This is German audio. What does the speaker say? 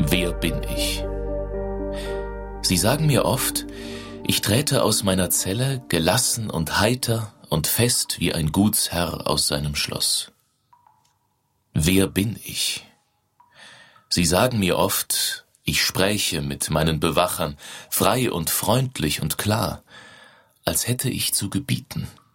Wer bin ich? Sie sagen mir oft, ich träte aus meiner Zelle gelassen und heiter und fest wie ein Gutsherr aus seinem Schloss. Wer bin ich? Sie sagen mir oft, ich spräche mit meinen Bewachern frei und freundlich und klar, als hätte ich zu gebieten.